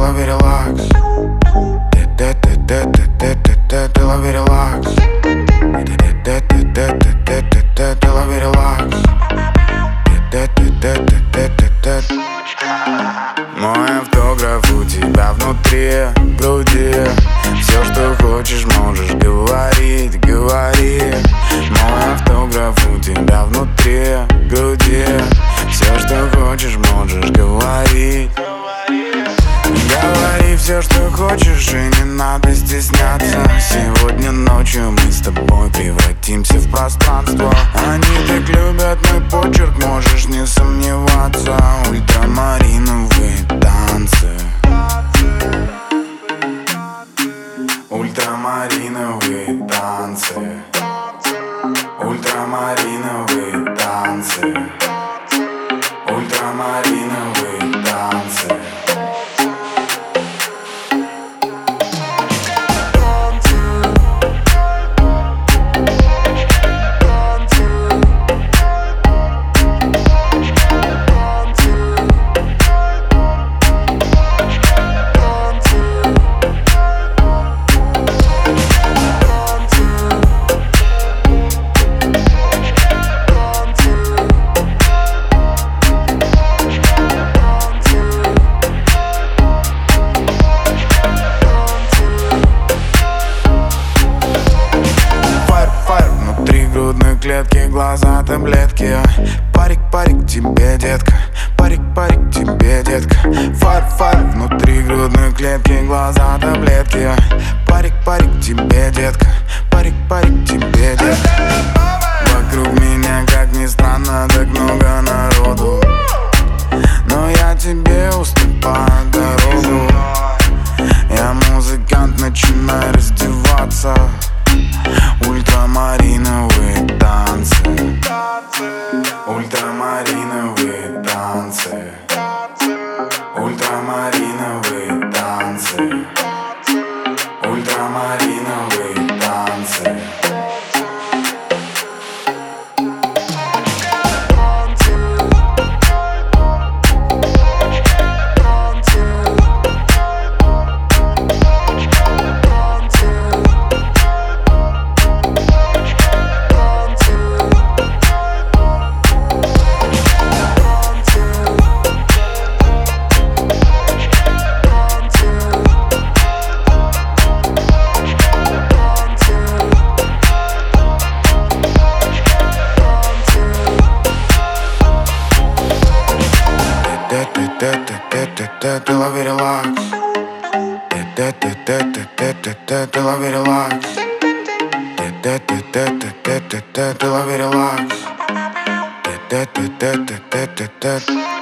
лови релакс. Ты лови релакс. Ты лови релакс. Мой автограф у тебя внутри груди. Все, что хочешь, можешь говорить, говори. Мой автограф у тебя внутри груди. Все, что хочешь, можешь говорить. Говори все, что хочешь, и не надо стесняться. Сегодня ночью мы с тобой превратимся в пространство. Они так любят мой почерк, можешь не сомневаться. Ультрамариновые танцы. Ультрамариновые танцы. Ультрамариновые танцы. Ультрамариновые танцы. Клетки, глаза, таблетки. Парик, парик тебе, детка. Парик, парик тебе, детка. Фар, внутри грудной клетки, глаза, таблетки. Парик, парик тебе, детка. Парик, парик тебе, детка. Вокруг меня, как ни странно, так много народу, но я тебе уступаю дорогу. Я музыкант, начинаю раздеваться. Ультрамариновые танцы. Ультрамариновые танцы. Ультрамариновые танцы. Ультрамариновые танцы. Ты лови релакс. Ты лови релакс. Ты лови релакс.